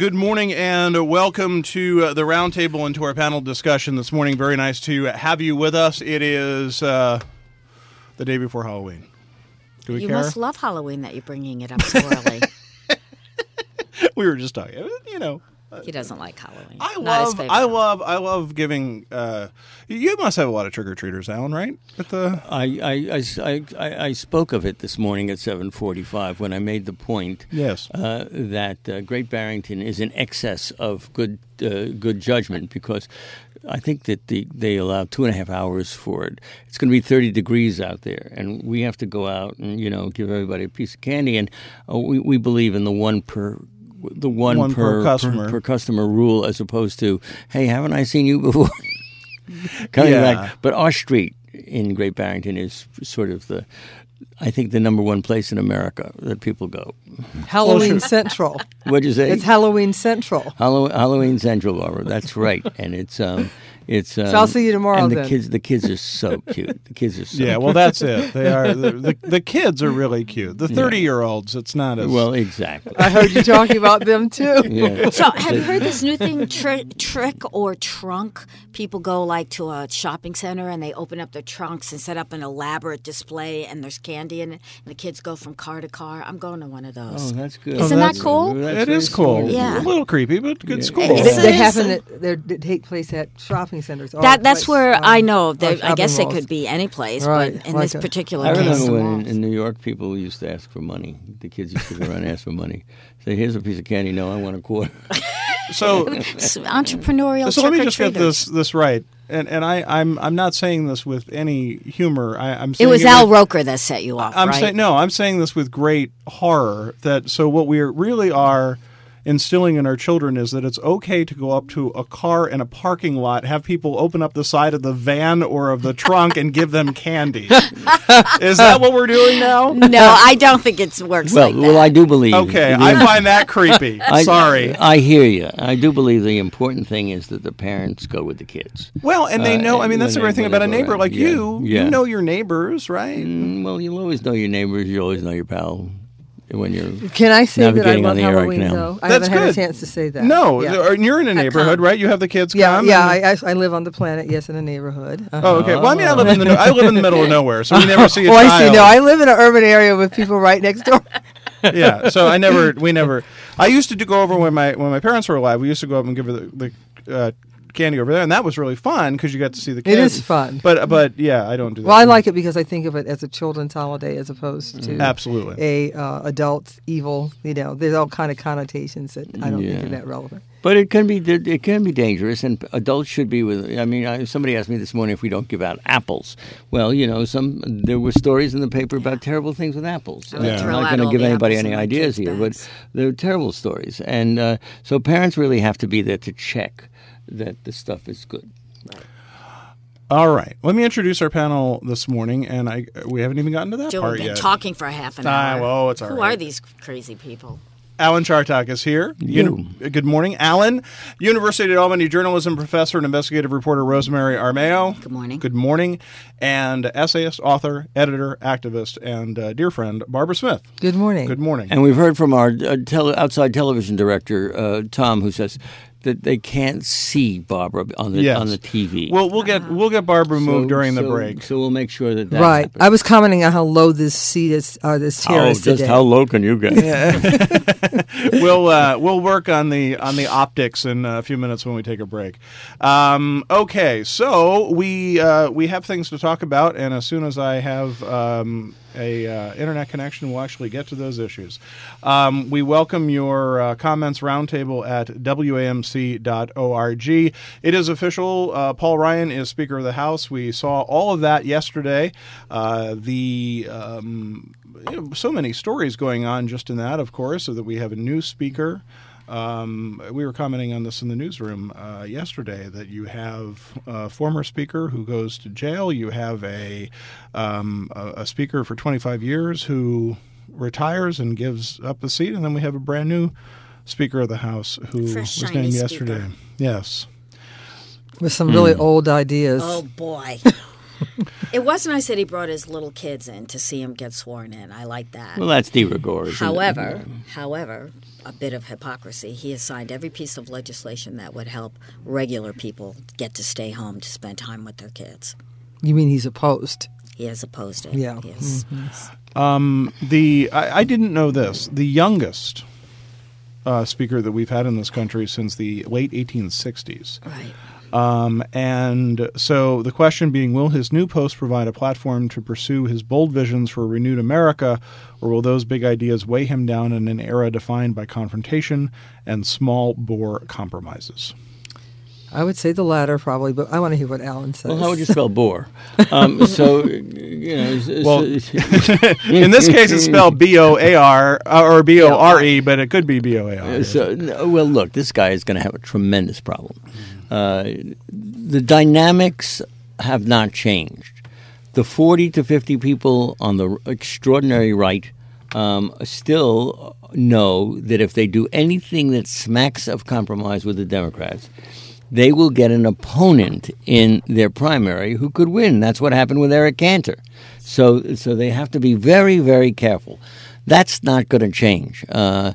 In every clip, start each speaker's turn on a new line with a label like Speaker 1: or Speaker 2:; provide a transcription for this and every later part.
Speaker 1: Good morning and welcome to the roundtable and to our panel discussion this morning. Very nice to have you with us. It is the day before Halloween. Do we care?
Speaker 2: You must love Halloween that you're bringing it up so early.
Speaker 1: We were just talking, you know.
Speaker 2: He doesn't like Halloween.
Speaker 1: I love giving. You must have a lot of trick or treaters, Alan, right? At the
Speaker 3: I spoke of it this morning at 7:45 when I made the point.
Speaker 1: Yes.
Speaker 3: That Great Barrington is in excess of good judgment, because I think that they allow 2.5 hours for it. It's going to be 30 degrees out there, and we have to go out and give everybody a piece of candy. And we believe in the one per customer rule, as opposed to, hey, haven't I seen you before? Coming back. But our street in Great Barrington is sort of I think the number one place in America that people go.
Speaker 4: Halloween Central.
Speaker 3: What'd you say?
Speaker 4: It's Halloween Central.
Speaker 3: Halloween Central, Barbara. That's right. And it's
Speaker 4: so I'll see you tomorrow.
Speaker 3: And
Speaker 4: then.
Speaker 3: the kids are so cute. The kids are so
Speaker 1: yeah.
Speaker 3: cute.
Speaker 1: Well, that's it. They are the kids are really cute. The 30-year-olds, it's not as
Speaker 3: well. Exactly.
Speaker 4: I heard you talking about them too.
Speaker 3: Yeah.
Speaker 2: So, have you heard this new thing, trick or trunk? People go like to a shopping center and they open up their trunks and set up an elaborate display, and there's candy in it, and the kids go from car to car. I'm going to one of those.
Speaker 3: Oh, that's good.
Speaker 2: Isn't that cool?
Speaker 1: It is cool.
Speaker 2: Yeah.
Speaker 1: A little creepy, but good school.
Speaker 4: They happen. They take place at shopping centers.
Speaker 2: That's where I know. I guess it
Speaker 4: malls.
Speaker 2: could be any place,
Speaker 4: Right,
Speaker 2: but in
Speaker 4: like
Speaker 2: this particular
Speaker 3: I
Speaker 2: case,
Speaker 3: remember
Speaker 2: the
Speaker 3: when
Speaker 2: malls.
Speaker 3: in New York people used to ask for money. The kids used to go around and ask for money. Say, here's a piece of candy. No, I want a quarter.
Speaker 1: So
Speaker 2: entrepreneurial.
Speaker 1: So let me just get
Speaker 2: trick-or-treaters.
Speaker 1: this right, and I'm not saying this with any humor. I'm saying
Speaker 2: It was Al Roker that set you off, right?
Speaker 1: I'm saying this with great horror. So what we really are instilling in our children is that it's okay to go up to a car in a parking lot, have people open up the side of the van or of the trunk and give them candy. Is that what we're doing now?
Speaker 2: No, I don't think it works like that.
Speaker 3: Well, I do believe.
Speaker 1: Okay, I find that creepy. Sorry.
Speaker 3: I hear you. I do believe the important thing is that the parents go with the kids.
Speaker 1: Well, and they know. I mean, that's the great thing about a neighbor like you.
Speaker 3: Yeah.
Speaker 1: You know your neighbors, right?
Speaker 3: Well, you'll always know your neighbors. You always know your pal. When you're
Speaker 4: Can I say that I
Speaker 3: navigating
Speaker 4: love
Speaker 3: on the Erie
Speaker 4: Halloween,
Speaker 3: Canal.
Speaker 4: though? I
Speaker 1: That's
Speaker 4: haven't had a
Speaker 1: good.
Speaker 4: chance to say that.
Speaker 1: No,
Speaker 4: Yeah.
Speaker 1: you're in a neighborhood, right? You have the kids
Speaker 4: Yeah,
Speaker 1: come.
Speaker 4: yeah. I live on the planet, yes, in a neighborhood.
Speaker 1: Oh, okay. Well, I mean, I live in the middle of nowhere, so we never see a
Speaker 4: Oh,
Speaker 1: child.
Speaker 4: I see. No, I live in an urban area with people right next door.
Speaker 1: Yeah, so we never. I used to go over when my parents were alive. We used to go up and give her the candy over there, and that was really fun because you got to see the kids.
Speaker 4: It is fun.
Speaker 1: But yeah, I don't do that.
Speaker 4: Well, I like it because I think of it as a children's holiday as opposed to
Speaker 1: absolutely
Speaker 4: adult evil. There's all kind of connotations that I don't think are that relevant.
Speaker 3: But it can be dangerous, and adults should be with. I mean, somebody asked me this morning if we don't give out apples. Well, there were stories in the paper about terrible things with apples. I'm not going to give anybody any ideas here, but they're terrible stories, and so parents really have to be there to check that the stuff is good.
Speaker 1: All right. Let me introduce our panel this morning, and we haven't even gotten to that part
Speaker 2: We've
Speaker 1: yet.
Speaker 2: been talking for half an hour.
Speaker 1: Well, it's all
Speaker 2: Who
Speaker 1: right.
Speaker 2: are these crazy people?
Speaker 1: Alan Chartock is here. Good morning, Alan. University of Albany journalism professor and investigative reporter Rosemary Armao.
Speaker 2: Good morning.
Speaker 1: Good morning. And essayist, author, editor, activist, and dear friend Barbara Smith.
Speaker 4: Good morning.
Speaker 1: Good morning.
Speaker 3: And we've heard from our outside television director, Tom, who says that they can't see Barbara on the TV.
Speaker 1: Well, we'll get Barbara moved during the break.
Speaker 3: So we'll make sure that
Speaker 4: right.
Speaker 3: happens.
Speaker 4: I was commenting on how low this seat is, this chair is today.
Speaker 3: Just how low can you get?
Speaker 1: We'll work on the optics in a few minutes when we take a break. Okay, so we have things to talk about, and as soon as I have a internet connection, we'll actually get to those issues. We welcome your comments roundtable at WAMC.org. It is official. Paul Ryan is Speaker of the House. We saw all of that yesterday. So many stories going on just in that, of course, so that we have a new speaker. We were commenting on this in the newsroom yesterday, that you have a former speaker who goes to jail. You have a speaker for 25 years who retires and gives up the seat, and then we have a brand new Speaker of the House who was named yesterday.
Speaker 2: Speaker.
Speaker 1: Yes.
Speaker 4: With some really old ideas.
Speaker 2: Oh, boy. It was nice that he brought his little kids in to see him get sworn in. I like that.
Speaker 3: Well, that's de rigueur.
Speaker 2: However, a bit of hypocrisy. He has signed every piece of legislation that would help regular people get to stay home to spend time with their kids.
Speaker 4: You mean he's opposed?
Speaker 2: He has opposed it.
Speaker 4: Yeah.
Speaker 2: Yes.
Speaker 1: I didn't know this. The youngest speaker that we've had in this country since the late 1860s.
Speaker 2: Right.
Speaker 1: And so the question being, will his new post provide a platform to pursue his bold visions for a renewed America, or will those big ideas weigh him down in an era defined by confrontation and small bore compromises?
Speaker 4: I would say the latter, probably, but I want to hear what Alan says.
Speaker 3: Well, how would you spell bore? In this
Speaker 1: case, it's spelled B-O-A-R or B-O-R-E, but it could be B-O-A-R.
Speaker 3: Well, look, this guy is going to have a tremendous problem. The dynamics have not changed. The 40 to 50 people on the extraordinary right still know that if they do anything that smacks of compromise with the Democrats, they will get an opponent in their primary who could win. That's what happened with Eric Cantor. So they have to be very, very careful. That's not going to change. The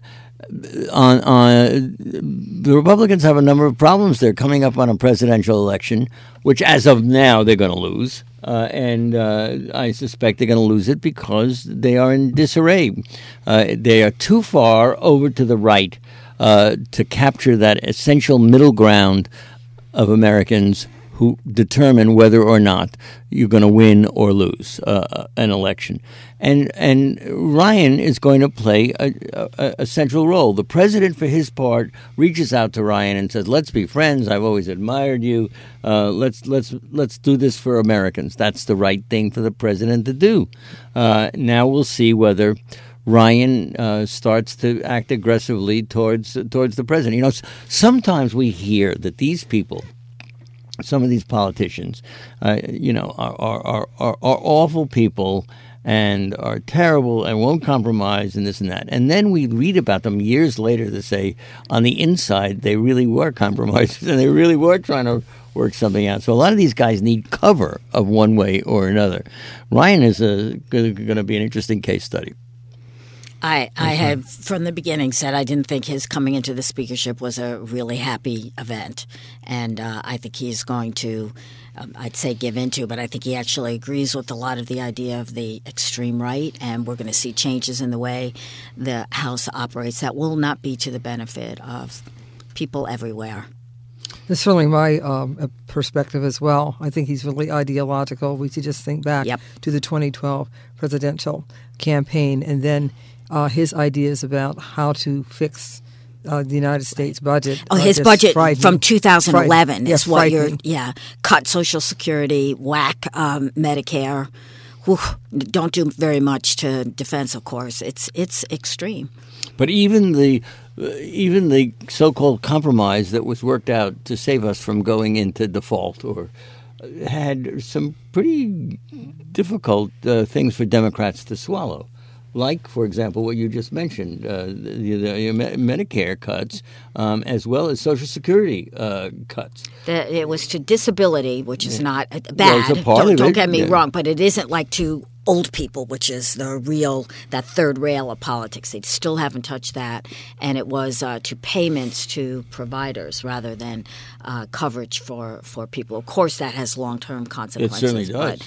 Speaker 3: Republicans have a number of problems. They're coming up on a presidential election, which as of now they're going to lose. And I suspect they're going to lose it because they are in disarray. They are too far over to the right to capture that essential middle ground of Americans who determine whether or not you're going to win or lose an election. And Ryan is going to play a central role. The president, for his part, reaches out to Ryan and says, let's be friends. I've always admired you. Let's do this for Americans. That's the right thing for the president to do. Now we'll see whether Ryan starts to act aggressively towards the president. You know, sometimes we hear that these people, some of these politicians, are awful people and are terrible and won't compromise and this and that. And then we read about them years later to say on the inside they really were compromisers and they really were trying to work something out. So a lot of these guys need cover of one way or another. Ryan is going to be an interesting case study.
Speaker 2: I have from the beginning said I didn't think his coming into the speakership was a really happy event. And I think he's going to, I'd say give into, but I think he actually agrees with a lot of the idea of the extreme right. And we're going to see changes in the way the House operates that will not be to the benefit of people everywhere.
Speaker 4: That's certainly my perspective as well. I think he's really ideological. We should just think back to the 2012 presidential campaign and then his ideas about how to fix the United States budget.
Speaker 2: Oh, his budget from 2011 is what
Speaker 4: frightening.
Speaker 2: Cut Social Security, whack Medicare. Whew, don't do very much to defense, of course. It's extreme.
Speaker 3: But even the so-called compromise that was worked out to save us from going into default or had some pretty difficult things for Democrats to swallow. Like, for example, what you just mentioned, the Medicare cuts, as well as Social Security cuts.
Speaker 2: It was to disability, which is not bad.
Speaker 3: Well, it's a part of it.
Speaker 2: Don't get me wrong, but it isn't like to old people, which is that third rail of politics. They still haven't touched that. And it was to payments to providers rather than coverage for people. Of course, that has long-term consequences.
Speaker 3: It certainly does,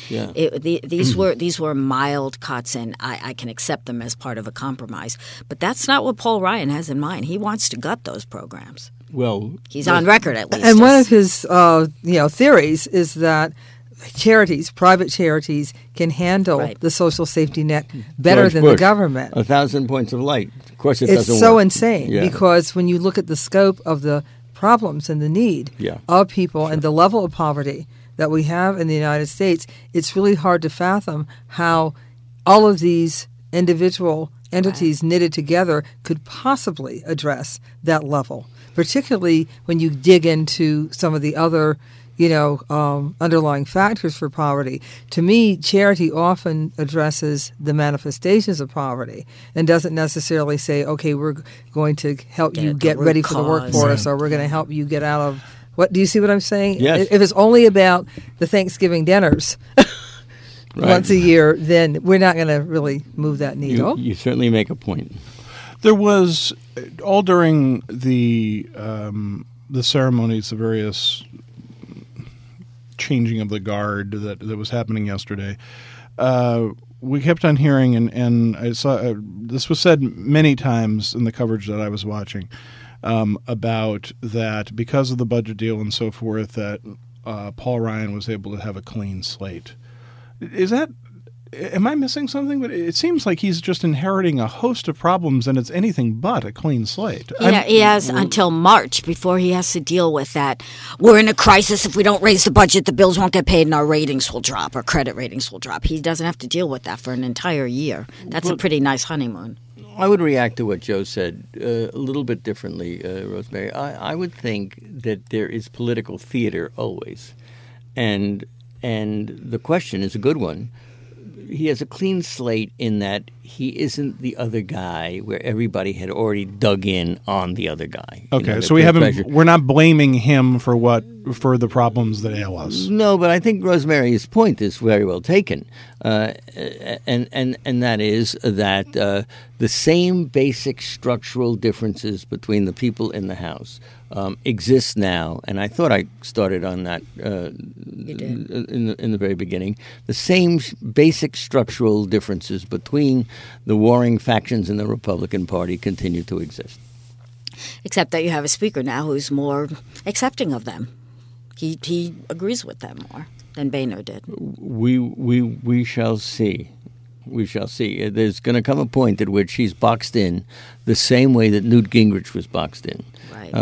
Speaker 2: But these were mild cuts, and I can accept them as part of a compromise. But that's not what Paul Ryan has in mind. He wants to gut those programs.
Speaker 3: Well,
Speaker 2: he's on record at least.
Speaker 4: And one of his theories is that private charities can handle the social safety net better than the government.
Speaker 3: 1,000 points of light. Of course, it doesn't work.
Speaker 4: It's so insane because when you look at the scope of the problems and the need of people and the level of poverty that we have in the United States, it's really hard to fathom how all of these individual entities knitted together could possibly address that level, particularly when you dig into some of the other underlying factors for poverty. To me, charity often addresses the manifestations of poverty and doesn't necessarily say, okay, we're going to help you get ready for the workforce or we're going to help you get out of what. Do you see what I'm saying?
Speaker 3: Yes.
Speaker 4: If it's only about the Thanksgiving dinners once a year, then we're not going to really move that needle.
Speaker 3: You certainly make a point.
Speaker 1: There was all during the ceremonies, the various changing of the guard that was happening yesterday. We kept on hearing, and I saw this was said many times in the coverage that I was watching about that because of the budget deal and so forth, that Paul Ryan was able to have a clean slate. Am I missing something? But it seems like he's just inheriting a host of problems, and it's anything but a clean slate.
Speaker 2: Yeah, he has until March before he has to deal with that. We're in a crisis. If we don't raise the budget, the bills won't get paid, and our ratings will drop. Our credit ratings will drop. He doesn't have to deal with that for an entire year. That's a pretty nice honeymoon.
Speaker 3: I would react to what Joe said a little bit differently, Rosemary. I would think that there is political theater always, and the question is a good one. He has a clean slate in that he isn't the other guy where everybody had already dug in on the other guy.
Speaker 1: Okay, so we're not blaming him for the problems that ail us.
Speaker 3: No, but I think Rosemary's point is very well taken, and that is that the same basic structural differences between the people in the House exist now, and I thought I started on that in the very beginning. The same basic structural differences between the warring factions in the Republican Party continue to exist.
Speaker 2: Except that you have a speaker now who's more accepting of them. He agrees with them more than Boehner did.
Speaker 3: We shall see. We shall see. There's going to come a point at which he's boxed in the same way that Newt Gingrich was boxed in.
Speaker 2: Right.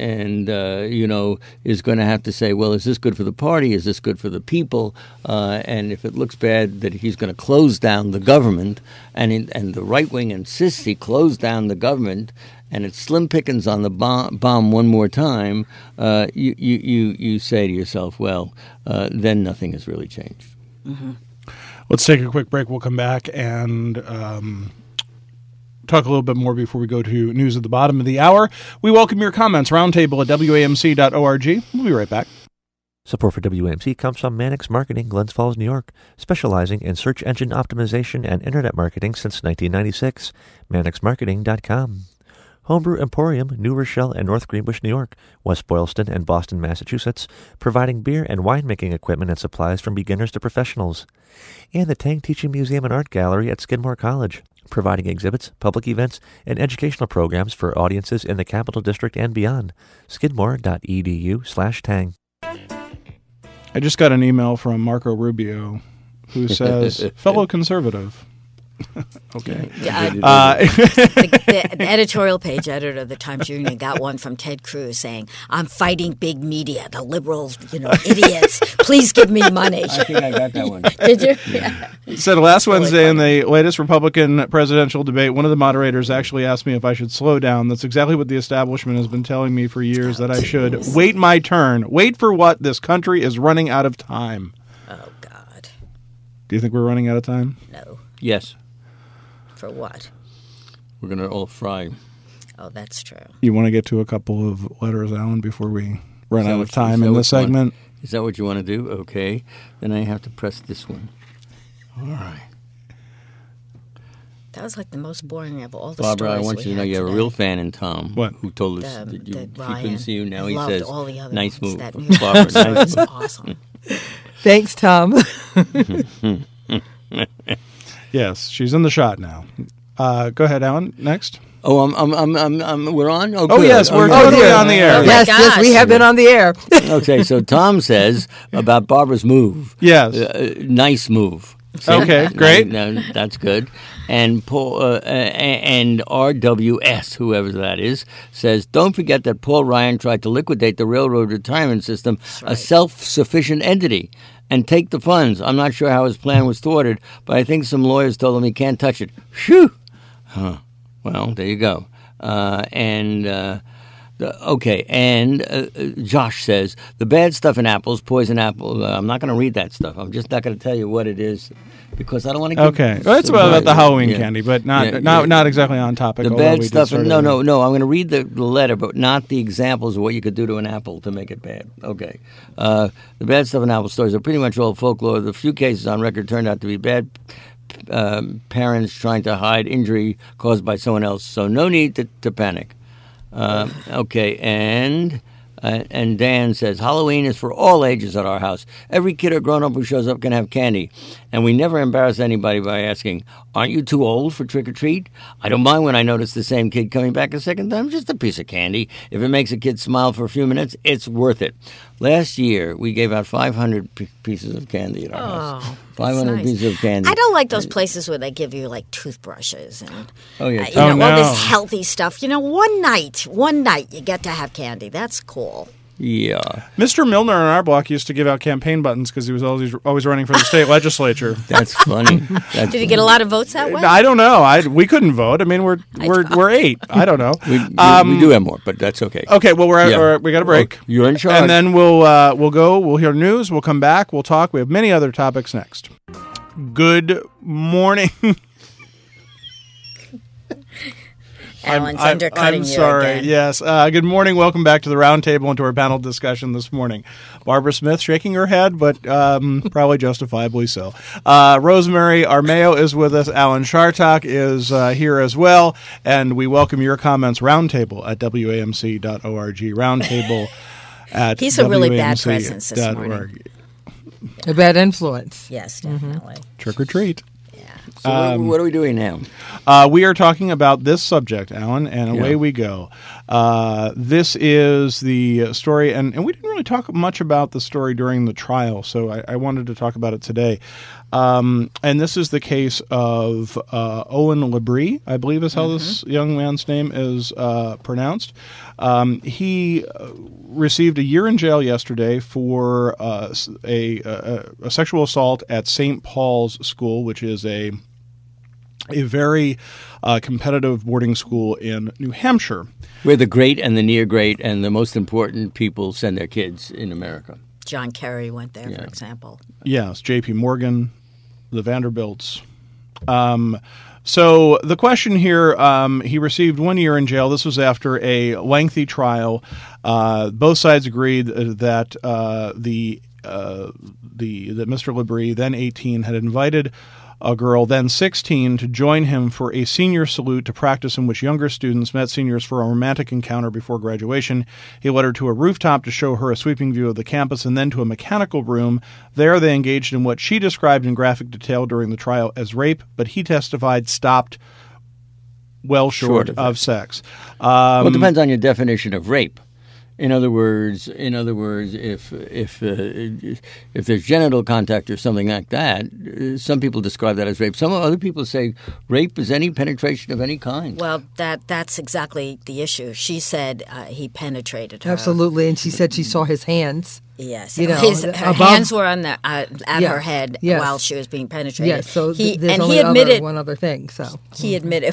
Speaker 3: Is going to have to say, well, is this good for the party? Is this good for the people? And if it looks bad, that he's going to close down the government, and the right wing insists he close down the government, and it's slim pickings on the bomb one more time, you say to yourself, well, then nothing has really changed.
Speaker 2: Mm-hmm.
Speaker 1: Let's take a quick break. We'll come back and talk a little bit more before we go to news at the bottom of the hour. We welcome your comments. Roundtable at WAMC.org. We'll be right back.
Speaker 5: Support for WAMC comes from Mannix Marketing, Glens Falls, New York, specializing in search engine optimization and internet marketing since 1996. MannixMarketing.com. Homebrew Emporium, New Rochelle and North Greenbush, New York, West Boylston and Boston, Massachusetts, providing beer and winemaking equipment and supplies from beginners to professionals. And the Tang Teaching Museum and Art Gallery at Skidmore College, providing exhibits, public events, and educational programs for audiences in the Capital District and beyond. Skidmore.edu/Tang.
Speaker 1: I just got an email from Marco Rubio who says, fellow conservative. Okay.
Speaker 2: The editorial page editor of the Times Union got one from Ted Cruz saying, "I'm fighting big media, the liberals, idiots. Please give me money."
Speaker 3: I think I got that one.
Speaker 2: Did you? Yeah.
Speaker 1: It said last Wednesday in the latest Republican presidential debate, one of the moderators actually asked me if I should slow down. That's exactly what the establishment has been telling me for years, that I should wait my turn. Wait for what? This country is running out of time.
Speaker 2: Oh, God.
Speaker 1: Do you think we're running out of time?
Speaker 2: No.
Speaker 3: Yes.
Speaker 2: For what?
Speaker 3: We're going to all fry.
Speaker 2: Oh, that's true.
Speaker 1: You want to get to a couple of letters, Alan, before we run out of time in this segment?
Speaker 3: Is that what you want to do? Okay. Then I have to press this one. All right.
Speaker 2: That was like the most boring of all the
Speaker 3: Barbara,
Speaker 2: stories.
Speaker 3: I want you to know you have a real fan in Tom.
Speaker 1: What?
Speaker 3: Who told us that he couldn't see you. Now he says,
Speaker 2: all the other
Speaker 3: nice
Speaker 2: ones.
Speaker 3: move.
Speaker 2: That New York story was awesome.
Speaker 4: Thanks, Tom.
Speaker 1: Yes, she's in the shot now. Go ahead, Alan. Next.
Speaker 3: Oh, we're on?
Speaker 1: Oh, yes, we're totally on the air.
Speaker 4: Yes, we have been on the air.
Speaker 3: Okay, so Tom says about Barbara's move.
Speaker 1: Yes.
Speaker 3: Nice move. See?
Speaker 1: Okay, great.
Speaker 3: No, that's good. And Paul and RWS, whoever that is, says, don't forget that Paul Ryan tried to liquidate the railroad retirement system, a self-sufficient entity, and take the funds. I'm not sure how his plan was thwarted, but I think some lawyers told him he can't touch it. Phew! Huh. Well, there you go. Josh says, the bad stuff in apples, poison apple. I'm not going to read that stuff. I'm just not going to tell you what it is because I don't want to give...
Speaker 1: Okay. Well, it's about the Halloween candy, but not exactly on topic.
Speaker 3: The bad stuff... No. I'm going to read the letter, but not the examples of what you could do to an apple to make it bad. Okay. The bad stuff in apple stories are pretty much all folklore. The few cases on record turned out to be bad parents trying to hide injury caused by someone else. So no need to panic. Okay, and Dan says, Halloween is for all ages at our house. Every kid or grown-up who shows up can have candy. And we never embarrass anybody by asking, aren't you too old for trick-or-treat? I don't mind when I notice the same kid coming back a second time. Just a piece of candy. If it makes a kid smile for a few minutes, it's worth it. Last year, we gave out 500 pieces of candy at our house. 500 pieces of candy.
Speaker 2: I don't like those places where they give you like toothbrushes and
Speaker 3: all
Speaker 2: this healthy stuff. One night you get to have candy. That's cool.
Speaker 3: Yeah.
Speaker 1: Mr. Milner in our block used to give out campaign buttons because he was always running for the state legislature.
Speaker 3: That's funny.
Speaker 2: Did he get a lot of votes that way?
Speaker 1: I don't know. We couldn't vote. I mean, we're 8. I don't know.
Speaker 3: We do have more, but that's okay.
Speaker 1: Okay. Well, we got a break.
Speaker 3: Well, you're in charge.
Speaker 1: And then we'll go. We'll hear news. We'll come back. We'll talk. We have many other topics next. Good morning.
Speaker 2: Alan's undercutting you
Speaker 1: sorry.
Speaker 2: again.
Speaker 1: Yes. Good morning. Welcome back to the roundtable and to our panel discussion this morning. Barbara Smith shaking her head, but probably justifiably so. Rosemary Armeo is with us. Alan Chartock is here as well. And we welcome your comments. Roundtable at WAMC.org. Roundtable at
Speaker 2: He's a really bad presence this morning.
Speaker 4: A bad influence.
Speaker 2: Yes, definitely.
Speaker 1: Trick or treat.
Speaker 3: So what are we doing now?
Speaker 1: We are talking about this subject, Alan, and away we go. This is the story, and we didn't really talk much about the story during the trial, so I wanted to talk about it today. And this is the case of Owen Labrie, I believe is how this young man's name is pronounced. He received a year in jail yesterday for a sexual assault at St. Paul's School, which is a very competitive boarding school in New Hampshire.
Speaker 3: Where the great and the near great and the most important people send their kids in America.
Speaker 2: John Kerry went there, for example.
Speaker 1: Yes, J.P. Morgan, the Vanderbilts. So the question here, he received 1 year in jail. This was after a lengthy trial. Both sides agreed that that Mr. Labrie, then 18, had invited a girl, then 16, to join him for a senior salute to practice in which younger students met seniors for a romantic encounter before graduation. He led her to a rooftop to show her a sweeping view of the campus and then to a mechanical room. There they engaged in what she described in graphic detail during the trial as rape, but he testified stopped well short of sex.
Speaker 3: Well, it depends on your definition of rape. In other words, if there's genital contact or something like that, some people describe that as rape. Some other people say rape is any penetration of any kind.
Speaker 2: Well, that's exactly the issue. She said he penetrated her.
Speaker 4: Absolutely, and she said she saw his hands.
Speaker 2: Yes, her hands were on at her head while she was being penetrated.
Speaker 4: Yes, so he admitted one other thing. So
Speaker 2: he admitted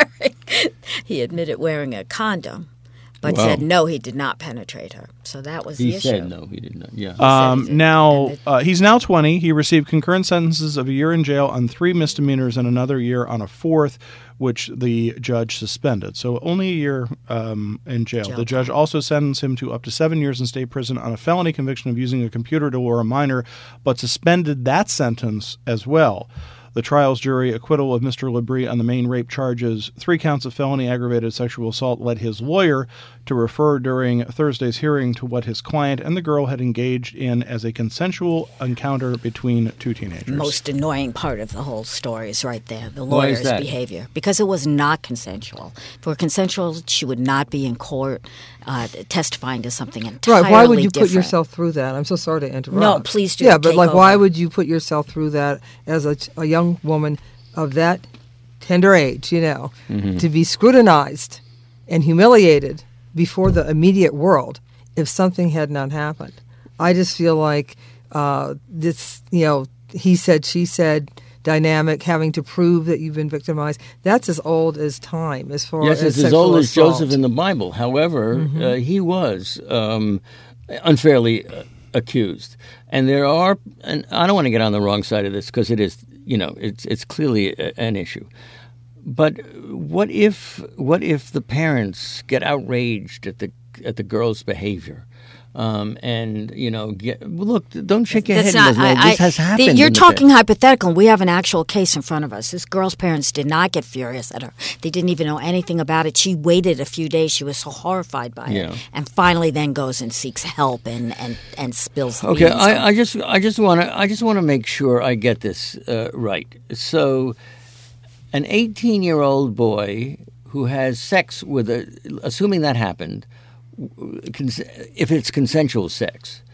Speaker 2: wearing a condom. But said no, he did not penetrate her. So that was the issue.
Speaker 3: He said no, he did not. Yeah.
Speaker 1: He's now 20. He received concurrent sentences of a year in jail on 3 misdemeanors and another year on a 4th, which the judge suspended. So only a year in jail. The judge also sentenced him to up to 7 years in state prison on a felony conviction of using a computer to lure a minor, but suspended that sentence as well. The trial's jury acquittal of Mr. Labrie on the main rape charges, 3 counts of felony aggravated sexual assault, led his lawyer to refer during Thursday's hearing to what his client and the girl had engaged in as a consensual encounter between 2 teenagers.
Speaker 2: Most annoying part of the whole story is right there, the lawyer's behavior. Because it was not consensual. If it were consensual, she would not be in court testifying to something entirely
Speaker 4: different. Right, why would you put yourself through that? I'm so sorry to interrupt.
Speaker 2: No, please do.
Speaker 4: Yeah, but why would you put yourself through that as a young woman of that tender age, to be scrutinized and humiliated before the immediate world if something had not happened? I just feel like this, he said, she said dynamic, having to prove that you've been victimized, that's as old as time as far as
Speaker 3: it's as old as Joseph in the Bible. However, he was unfairly accused. And there are, and I don't want to get on the wrong side of this because it is, it's clearly an issue. But what if the parents get outraged at at the girl's behavior. And look, don't shake your head. This has happened.
Speaker 2: You're talking hypothetical. We have an actual case in front of us. This girl's parents did not get furious at her. They didn't even know anything about it. She waited a few days. She was so horrified by it, and finally then goes and seeks help and spills.
Speaker 3: Okay, I just want to make sure I get this right. So, an 18-year-old boy who has sex with assuming that happened. If it's consensual sex,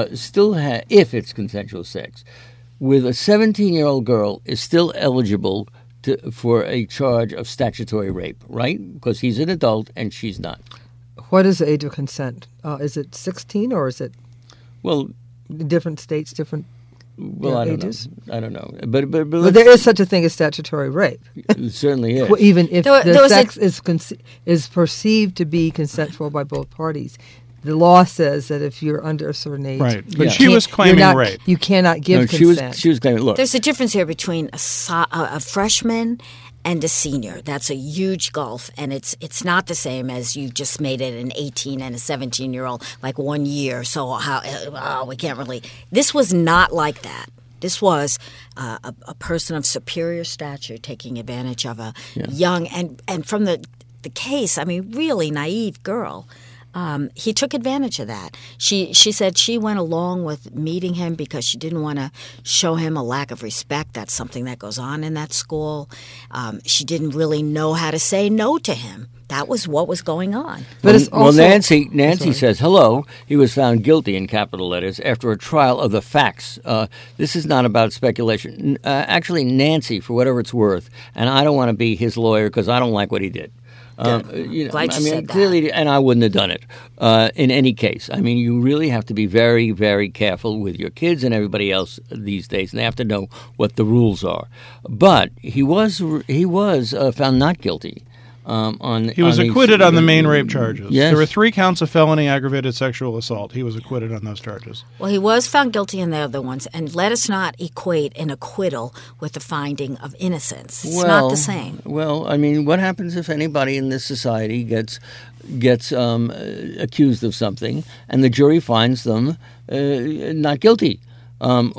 Speaker 3: if it's consensual sex, with a 17-year-old girl is still eligible for a charge of statutory rape, right? Because he's an adult and she's not.
Speaker 4: What is the age of consent? Is it 16 or is it?
Speaker 3: Well,
Speaker 4: different states, different.
Speaker 3: Well,
Speaker 4: ages?
Speaker 3: I don't know. But
Speaker 4: there is such a thing as statutory rape.
Speaker 3: It certainly is.
Speaker 4: Well, even if the sex is perceived to be consensual by both parties. The law says that if you're under a certain age,
Speaker 1: right? But she was claiming rape.
Speaker 4: You cannot give consent.
Speaker 3: She was claiming. Look,
Speaker 2: there's a difference here between a freshman and a senior. That's a huge gulf, and it's not the same as you just made it an 18 and a 17-year-old, like 1 year. So we can't really. This was not like that. This was a person of superior stature taking advantage of a young and from the case. I mean, really naive girl. He took advantage of that. She said she went along with meeting him because she didn't want to show him a lack of respect. That's something that goes on in that school. She didn't really know how to say no to him. That was what was going on.
Speaker 3: But it's also, Nancy says, hello, he was found guilty in capital letters after a trial of the facts. This is not about speculation. Actually, Nancy, for whatever it's worth, and I don't want to be his lawyer because I don't like what he did.
Speaker 2: Glad you said
Speaker 3: clearly,
Speaker 2: that.
Speaker 3: And I wouldn't have done it in any case. I mean, you really have to be very, very careful with your kids and everybody else these days, and they have to know what the rules are. But he was found not guilty.
Speaker 1: He was acquitted on the main rape charges.
Speaker 3: Yes.
Speaker 1: There were 3 counts of felony aggravated sexual assault. He was acquitted on those charges.
Speaker 2: Well, he was found guilty in the other ones, and let us not equate an acquittal with the finding of innocence. It's not the same.
Speaker 3: Well, I mean, what happens if anybody in this society gets accused of something and the jury finds them not guilty? How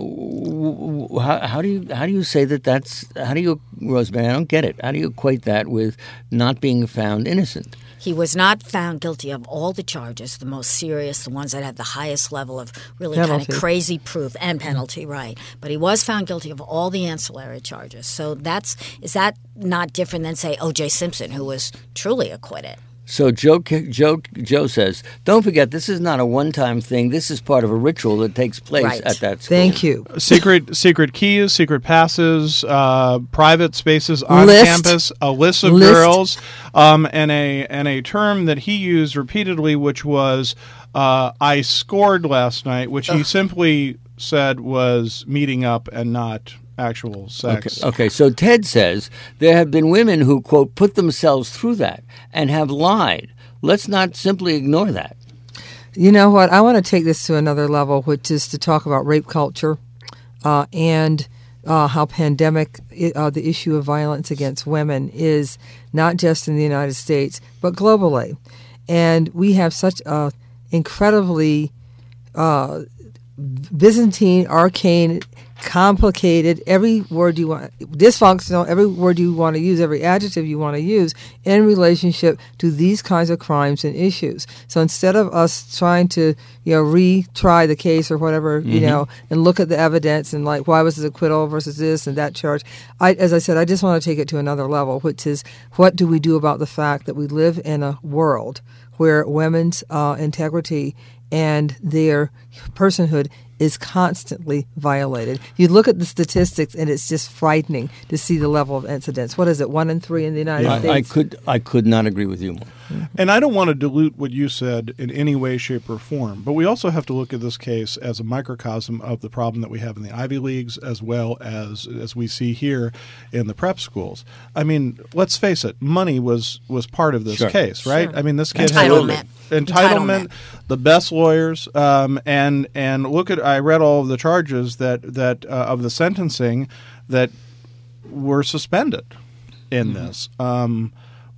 Speaker 3: do you say that's Rosemary? I don't get it. How do you equate that with not being found innocent?
Speaker 2: He was not found guilty of all the charges, the most serious, the ones that had the highest level of really kind of crazy proof and penalty, right? But he was found guilty of all the ancillary charges. So is that not different than, say, O.J. Simpson, who was truly acquitted?
Speaker 3: So Joe says, don't forget, this is not a one-time thing. This is part of a ritual that takes place at that school.
Speaker 4: Thank you.
Speaker 1: Secret keys, secret passes, private spaces on campus, a list of girls, and a term that he used repeatedly, which was, I scored last night, which he simply said was meeting up and not actual sex.
Speaker 3: Okay, so Ted says there have been women who, quote, put themselves through that and have lied. Let's not simply ignore that.
Speaker 4: You know what? I want to take this to another level, which is to talk about rape culture and how pandemic, the issue of violence against women is not just in the United States, but globally. And we have such a incredibly Byzantine, arcane, complicated, every word you want, dysfunctional, every word you want to use, every adjective you want to use in relationship to these kinds of crimes and issues. So instead of us trying to, retry the case or whatever, and look at the evidence and like, why was this acquittal versus this and that charge? As I said, I just want to take it to another level, which is what do we do about the fact that we live in a world where women's integrity and their personhood is constantly violated. You look at the statistics, and it's just frightening to see the level of incidents. What is it, 1 in 3 in the United States?
Speaker 3: I could not agree with you more.
Speaker 1: And I don't want to dilute what you said in any way, shape, or form, but we also have to look at this case as a microcosm of the problem that we have in the Ivy Leagues as well as we see here in the prep schools. I mean, let's face it, money was part of this case, right? Sure. I mean, this kid had entitlement, the best lawyers, and look at, I read all of the charges that of the sentencing that were suspended in this.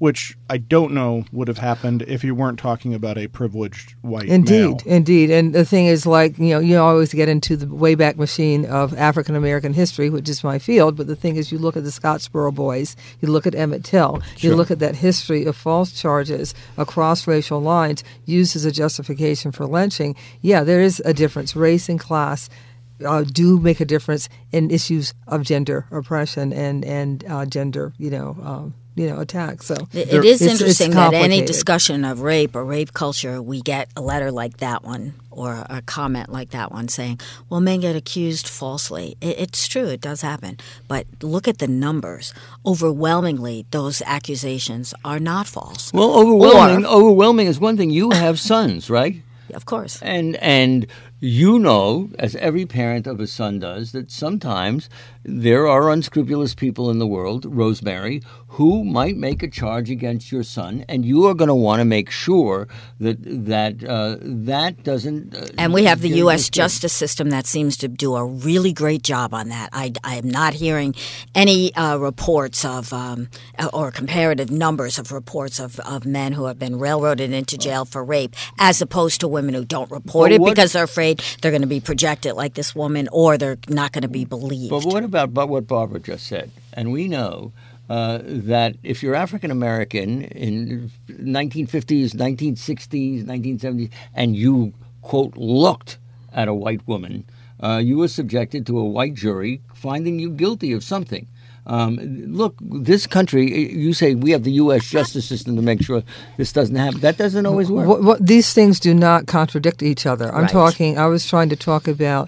Speaker 1: which I don't know would have happened if you weren't talking about a privileged white
Speaker 4: male. Indeed. And the thing is, like, you always get into the Wayback Machine of African American history, which is my field, but the thing is, you look at the Scottsboro Boys, you look at Emmett Till, you look at that history of false charges across racial lines used as a justification for lynching. Yeah, there is a difference. Race and class do make a difference in issues of gender oppression and gender, attack. So
Speaker 2: it is interesting that any discussion of rape or rape culture, we get a letter like that one or a comment like that one saying, well, men get accused falsely. It's true. It does happen. But look at the numbers. Overwhelmingly, those accusations are not false.
Speaker 3: Well, overwhelming is one thing. You have sons, right?
Speaker 2: Of course.
Speaker 3: And you know, as every parent of a son does, that sometimes there are unscrupulous people in the world, Rosemary, who might make a charge against your son, and you are going to want to make sure that doesn't.
Speaker 2: And we have the U.S. justice system that seems to do a really great job on that. I am not hearing any reports of or comparative numbers of reports of men who have been railroaded into jail for rape, as opposed to women who don't report it because they're afraid they're going to be projected like this woman, or they're not going to be believed.
Speaker 3: But what about what Barbara just said? And we know that if you're African American in 1950s, 1960s, 1970s, and you, quote, looked at a white woman, you were subjected to a white jury finding you guilty of something. Look, this country, you say we have the U.S. justice system to make sure this doesn't happen. That doesn't always work.
Speaker 4: These things do not contradict each other. I was trying to talk about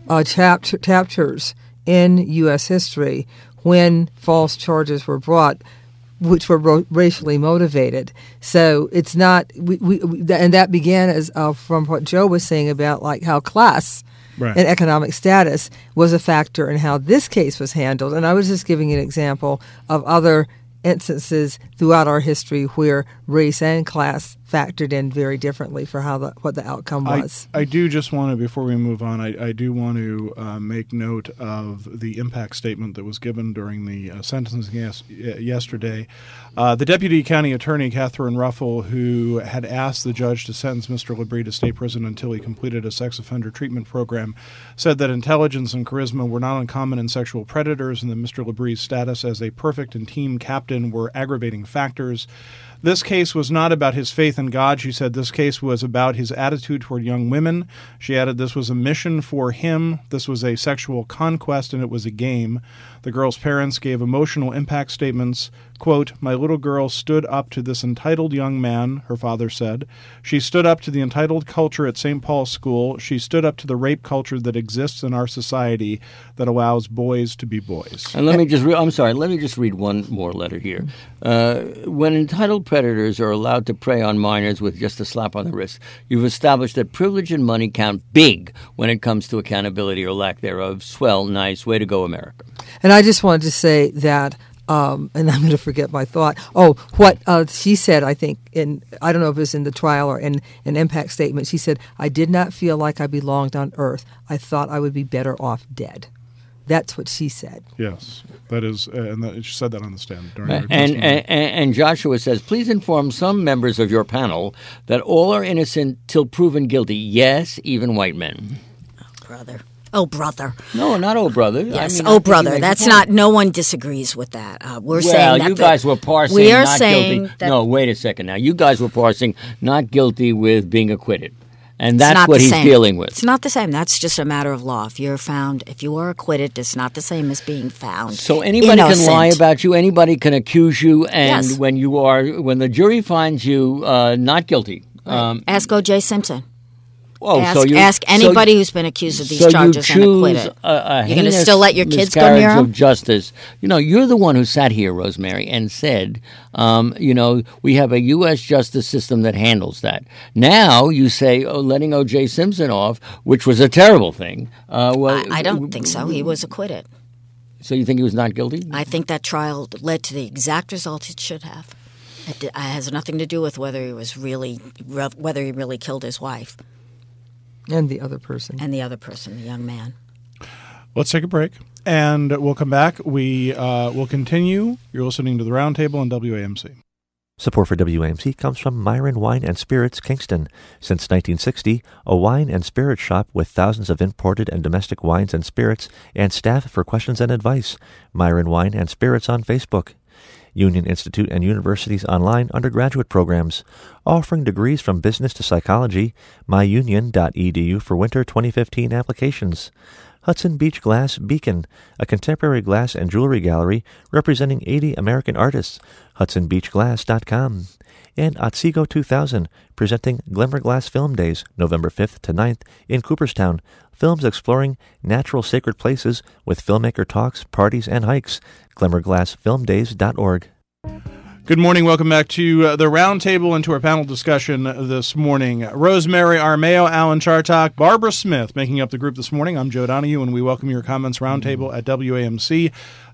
Speaker 4: chapters in U.S. history when false charges were brought, which were racially motivated. So it's not, and that began as from what Joe was saying about like how class and economic status was a factor in how this case was handled. And I was just giving an example of other instances throughout our history where race and class factored in very differently for what the outcome was.
Speaker 1: I do just want to, before we move on, I do want to make note of the impact statement that was given during the sentencing yesterday. The Deputy County Attorney, Catherine Ruffle, who had asked the judge to sentence Mr. Labrie to state prison until he completed a sex offender treatment program, said that intelligence and charisma were not uncommon in sexual predators and that Mr. Labrie's status as a perfect and team captain were aggravating factors. This case was not about his faith in God. She said this case was about his attitude toward young women. She added this was a mission for him. This was a sexual conquest, and it was a game. The girl's parents gave emotional impact statements. Quote, "My little girl stood up to this entitled young man," her father said. "She stood up to the entitled culture at St. Paul's School. She stood up to the rape culture that exists in our society that allows boys to be boys."
Speaker 3: And let me just read one more letter here. When entitled predators are allowed to prey on minors with just a slap on the wrist, you've established that privilege and money count big when it comes to accountability or lack thereof. Swell, nice, way to go, America.
Speaker 4: And I just wanted to say that and I'm going to forget my thought. What she said, I think, I don't know if it was in the trial or in an impact statement, she said, "I did not feel like I belonged on earth. I thought I would be better off dead." That's what she said.
Speaker 1: Yes, that is, and she said that on the stand during her
Speaker 3: testimony. And Joshua says, "Please inform some members of your panel that all are innocent till proven guilty. Yes, even white men."
Speaker 2: Oh, brother.
Speaker 3: No, not oh, brother.
Speaker 2: Yes, brother. That's not, no one disagrees with that. We're saying that.
Speaker 3: You guys were parsing
Speaker 2: we are
Speaker 3: not
Speaker 2: saying
Speaker 3: guilty.
Speaker 2: That,
Speaker 3: no, wait a second now. You guys were parsing not guilty with being acquitted. And that's what he's dealing with.
Speaker 2: It's not the same. That's just a matter of law. If you are acquitted, it's not the same as being found
Speaker 3: So anybody
Speaker 2: innocent.
Speaker 3: Can lie about you. Anybody can accuse you. And
Speaker 2: yes.
Speaker 3: when the jury finds you not guilty.
Speaker 2: Right. Ask O.J. Simpson.
Speaker 3: Oh,
Speaker 2: ask anybody who's been accused of these charges and acquitted. You're going to still let your kids go near
Speaker 3: of justice. You're the one who sat here, Rosemary, and said, we have a U.S. justice system that handles that. Now you say, letting O.J. Simpson off, which was a terrible thing.
Speaker 2: I don't think so. He was acquitted.
Speaker 3: So you think he was not guilty?
Speaker 2: I think that trial led to the exact result it should have. It has nothing to do with whether he really killed his wife.
Speaker 4: And the other person.
Speaker 2: The young man.
Speaker 1: Let's take a break, and we'll come back. We will continue. You're listening to The Roundtable on WAMC.
Speaker 5: Support for WAMC comes from Myron Wine and Spirits, Kingston. Since 1960, a wine and spirit shop with thousands of imported and domestic wines and spirits and staff for questions and advice. Myron Wine and Spirits on Facebook. Union Institute and University's online undergraduate programs, offering degrees from business to psychology. myunion.edu for winter 2015 applications. Hudson Beach Glass Beacon, a contemporary glass and jewelry gallery representing 80 American artists. HudsonBeachGlass.com. And Otsego 2000, presenting Glimmer Glass Film Days, November 5th to 9th in Cooperstown. Films exploring natural sacred places with filmmaker talks, parties, and hikes. GlimmerGlassFilmDays.org.
Speaker 1: Good morning. Welcome back to the Roundtable and to our panel discussion this morning. Rosemary Armao, Alan Chartock, Barbara Smith making up the group this morning. I'm Joe Donahue, and we welcome your comments roundtable at WAMC.org.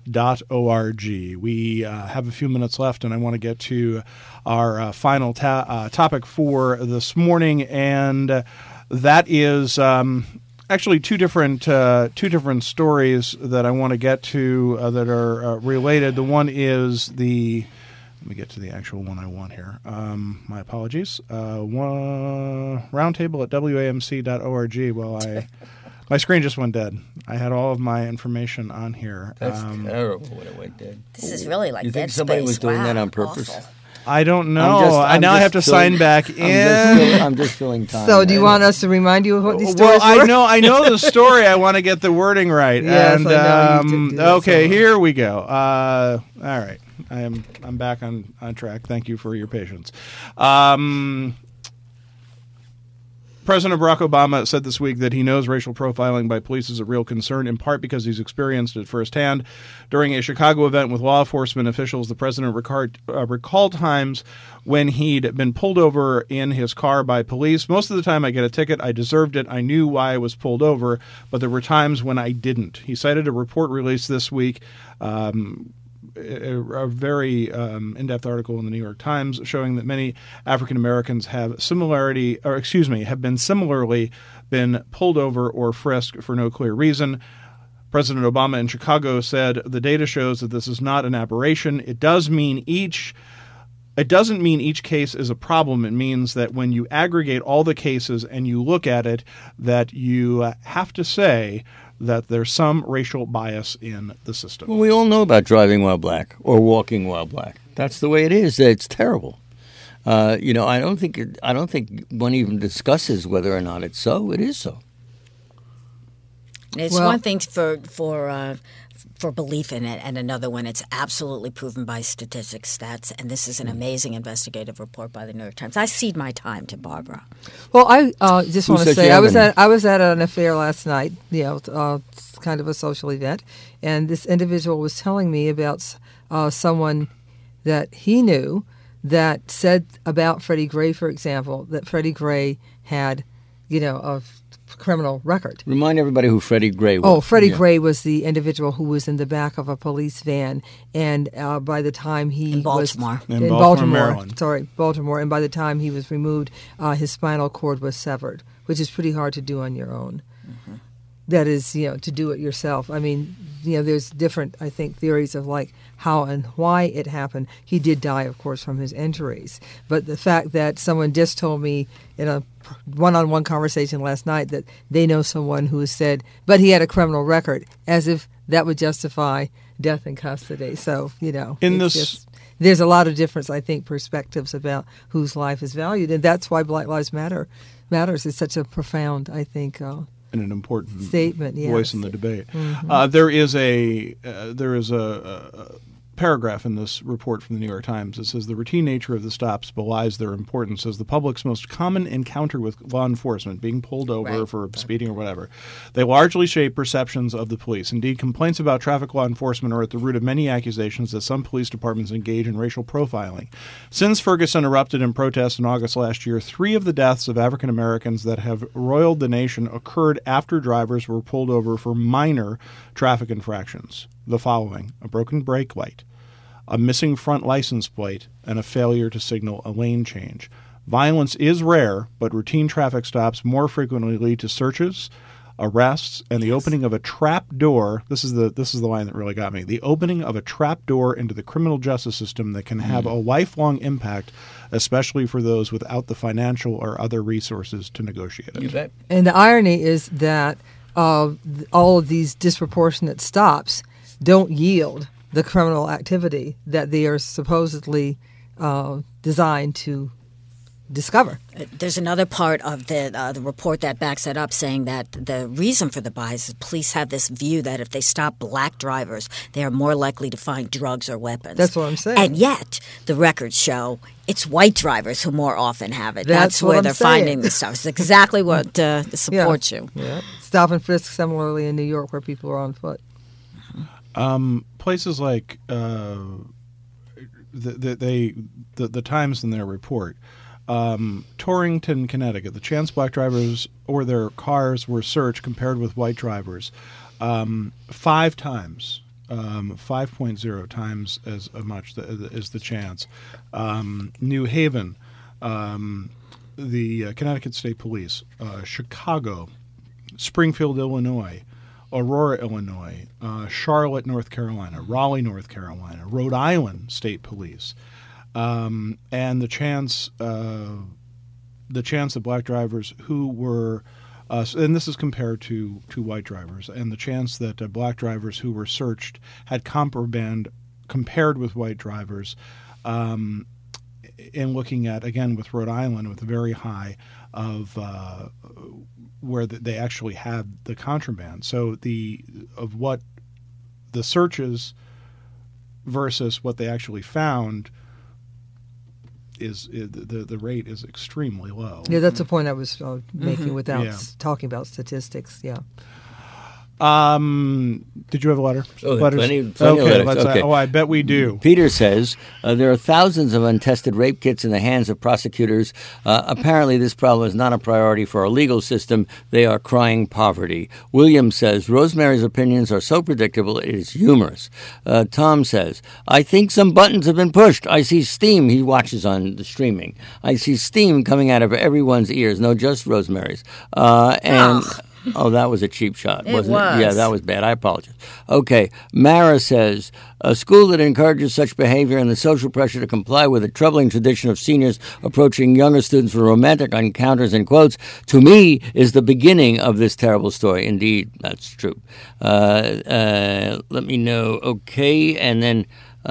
Speaker 1: We have a few minutes left, and I want to get to our final topic for this morning, and that is actually two different stories that I want to get to that are related. The one is the... Let me get to the actual one I want here. My apologies. Roundtable at WAMC.org. Well, my screen just went dead. I had all of my information on here.
Speaker 3: That's terrible when it went dead.
Speaker 2: This is really like
Speaker 3: you think
Speaker 2: Dead
Speaker 3: somebody
Speaker 2: Space.
Speaker 3: was doing that on purpose?
Speaker 2: Awful.
Speaker 1: I don't know. I have to sign back in.
Speaker 3: I'm just filling time.
Speaker 4: So, do you want us to remind you of what these stories were?
Speaker 1: Well, I know the story. I want to get the wording right.
Speaker 4: Yes,
Speaker 1: and
Speaker 4: I know you did
Speaker 1: okay, here we go. All right. I'm back on track. Thank you for your patience. President Barack Obama said this week that he knows racial profiling by police is a real concern, in part because he's experienced it firsthand. During a Chicago event with law enforcement officials, the president recalled times when he'd been pulled over in his car by police. Most of the time I get a ticket. I deserved it. I knew why I was pulled over, but there were times when I didn't. He cited a report released this week, a very in-depth article in the New York Times showing that many African Americans have been similarly pulled over or frisked for no clear reason. President Obama in Chicago said the data shows that this is not an aberration. It doesn't mean each case is a problem. It means that when you aggregate all the cases and you look at it, that you have to say that there's some racial bias in the system.
Speaker 3: Well, we all know about driving while black or walking while black. That's the way it is. It's terrible. I don't think one even discusses whether or not it's so. It is so.
Speaker 2: It's one thing for belief in it, and another one it's absolutely proven by statistics, stats, and this is an amazing investigative report by the New York Times. I cede my time to Barbara.
Speaker 4: Well, I just want to say I was at an affair last night, kind of a social event, and this individual was telling me about someone that he knew that said about Freddie Gray, for example, that Freddie Gray had, a criminal record.
Speaker 3: Remind everybody who Freddie Gray was.
Speaker 4: Oh, Freddie Gray was the individual who was in the back of a police van, and by the time he was
Speaker 1: in Baltimore, Maryland.
Speaker 4: Baltimore, and by the time he was removed, his spinal cord was severed, which is pretty hard to do on your own. Mm-hmm. That is, to do it yourself. I mean, there's different, I think, theories of like how and why it happened. He did die, of course, from his injuries. But the fact that someone just told me in a one-on-one conversation last night that they know someone who has said, but he had a criminal record, as if that would justify death in custody. So, there's a lot of difference, I think, perspectives about whose life is valued. And that's why Black Lives Matters is such a profound, I think,
Speaker 1: and an important
Speaker 4: statement,
Speaker 1: voice in the debate.
Speaker 4: Mm-hmm.
Speaker 1: There is a paragraph in this report from the New York Times that says the routine nature of the stops belies their importance as the public's most common encounter with law enforcement, being pulled over for speeding or whatever. They largely shape perceptions of the police. Indeed, complaints about traffic law enforcement are at the root of many accusations that some police departments engage in racial profiling. Since Ferguson erupted in protest in August last year, 3 of the deaths of African Americans that have roiled the nation occurred after drivers were pulled over for minor traffic infractions. The following: a broken brake light, a missing front license plate, and a failure to signal a lane change. Violence is rare, but routine traffic stops more frequently lead to searches, arrests, and the opening of a trap door. This is the line that really got me. The opening of a trap door into the criminal justice system that can have a lifelong impact, especially for those without the financial or other resources to negotiate it.
Speaker 3: You bet.
Speaker 4: And the irony is that all of these disproportionate stops don't yield the criminal activity that they are supposedly designed to discover.
Speaker 2: There's another part of the report that backs that up, saying that the reason for the buys is police have this view that if they stop black drivers, they are more likely to find drugs or weapons.
Speaker 4: That's what I'm saying.
Speaker 2: And yet, the records show it's white drivers who more often have it.
Speaker 4: That's
Speaker 2: where
Speaker 4: what
Speaker 2: they're
Speaker 4: I'm saying.
Speaker 2: finding this stuff. It's exactly what supports you.
Speaker 4: Yeah. Stop and frisk similarly in New York where people are on foot.
Speaker 1: Places like the Times in their report, Torrington, Connecticut, the chance black drivers or their cars were searched compared with white drivers 5 times, 5.0 times as much as the chance. New Haven, the Connecticut State Police, Chicago, Springfield, Illinois, Aurora, Illinois, Charlotte, North Carolina, Raleigh, North Carolina, Rhode Island State Police, and the chance that black drivers who were, and this is compared to white drivers, and the chance that black drivers who were searched had contraband compared with white drivers, in looking at, again, with Rhode Island, with a very high of where they actually had the contraband. So what the searches versus what they actually found is the rate is extremely low.
Speaker 4: Yeah, that's the point I was making without talking about statistics. Yeah.
Speaker 1: Did you have a letter?
Speaker 3: Oh,
Speaker 1: letters?
Speaker 3: Plenty
Speaker 1: okay,
Speaker 3: of letters. Okay.
Speaker 1: I bet we do.
Speaker 3: Peter says there are thousands of untested rape kits in the hands of prosecutors. Apparently, this problem is not a priority for our legal system. They are crying poverty. William says Rosemary's opinions are so predictable it is humorous. Tom says, I think some buttons have been pushed. I see steam. He watches on the streaming. I see steam coming out of everyone's ears. No, just Rosemary's. Oh, that was a cheap shot, wasn't it? Yeah, that was bad. I apologize. Okay, Mara says, a school that encourages such behavior and the social pressure to comply with a troubling tradition of seniors approaching younger students for romantic encounters, in quotes, to me is the beginning of this terrible story. Indeed, that's true. Let me know. Okay, and then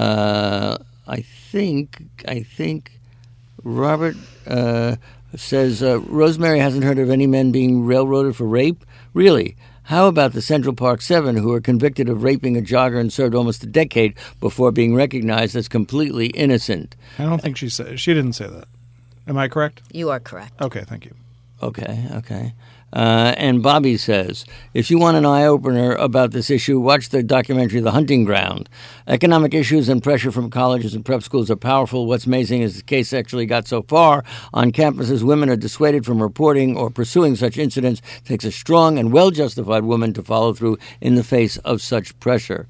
Speaker 3: I think Robert... says, Rosemary hasn't heard of any men being railroaded for rape? Really? How about the Central Park 7 who were convicted of raping a jogger and served almost a decade before being recognized as completely innocent?
Speaker 1: I don't think she didn't say that. Am I correct?
Speaker 2: You are correct.
Speaker 1: Okay, thank you.
Speaker 3: Okay. And Bobby says, if you want an eye-opener about this issue, watch the documentary The Hunting Ground. Economic issues and pressure from colleges and prep schools are powerful. What's amazing is the case actually got so far. On campuses, women are dissuaded from reporting or pursuing such incidents. It takes a strong and well-justified woman to follow through in the face of such pressure.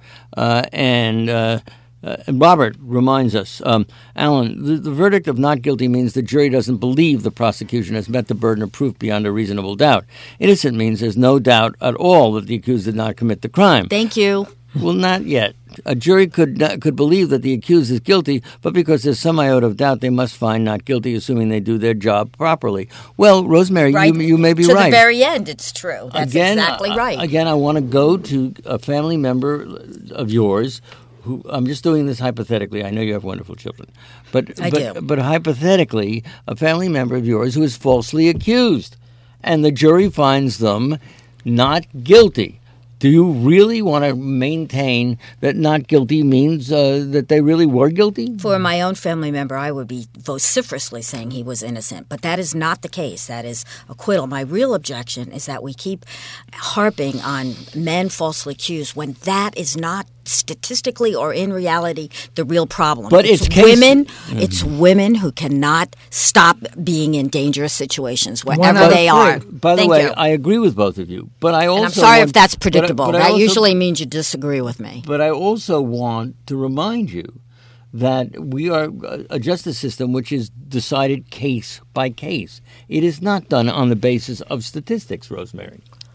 Speaker 3: And Robert reminds us, Alan, the verdict of not guilty means the jury doesn't believe the prosecution has met the burden of proof beyond a reasonable doubt. Innocent means there's no doubt at all that the accused did not commit the crime.
Speaker 2: Thank you.
Speaker 3: Well, not yet. A jury could believe that the accused is guilty, but because there's some iota of doubt, they must find not guilty, assuming they do their job properly. Well, Rosemary,
Speaker 2: right.
Speaker 3: you may be
Speaker 2: to
Speaker 3: right.
Speaker 2: To the very end, it's true. That's exactly right.
Speaker 3: Again, I want to go to a family member of yours who, I'm just doing this hypothetically. I know you have wonderful children. But hypothetically, a family member of yours who is falsely accused, and the jury finds them not guilty. Do you really want to maintain that not guilty means that they really were guilty?
Speaker 2: For my own family member, I would be vociferously saying he was innocent. But that is not the case. That is acquittal. My real objection is that we keep harping on men falsely accused when that is not statistically or in reality the real problem.
Speaker 3: But it's women.
Speaker 2: It's women who cannot stop being in dangerous situations wherever they are.
Speaker 3: By the way, I agree with both of you. But I also
Speaker 2: and I'm sorry if that's predictable. That usually means you disagree with me.
Speaker 3: But I also want to remind you that we are a justice system which is decided case by case. It is not done on the basis of statistics, Rosemary.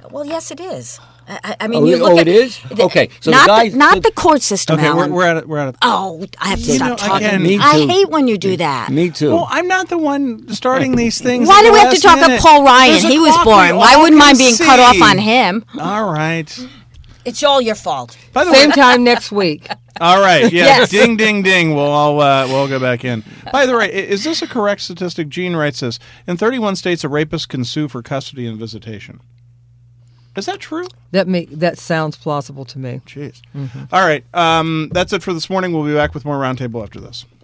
Speaker 2: Well, yes, it is. I mean,
Speaker 3: it is? Okay, so
Speaker 2: not the court system.
Speaker 1: Okay,
Speaker 2: Alan.
Speaker 1: we're at it.
Speaker 2: Oh, I have to stop talking.
Speaker 3: Me too.
Speaker 2: I hate when you do that.
Speaker 3: Me too.
Speaker 1: Well, I'm not the one starting these things.
Speaker 2: Why do we have to talk about Paul Ryan? He was boring. Why wouldn't mine being cut off on him?
Speaker 1: All right.
Speaker 2: It's all your fault.
Speaker 1: By the
Speaker 4: Same
Speaker 1: way,
Speaker 4: time next week.
Speaker 1: all right. Yeah.
Speaker 2: Yes.
Speaker 1: Ding, ding, ding. We'll all go back in. By the way, is this a correct statistic? Gene writes this: in 31 states, a rapist can sue for custody and visitation. Is that true?
Speaker 4: That sounds plausible to me.
Speaker 1: Jeez. Mm-hmm. All right. That's it for this morning. We'll be back with more Roundtable after this.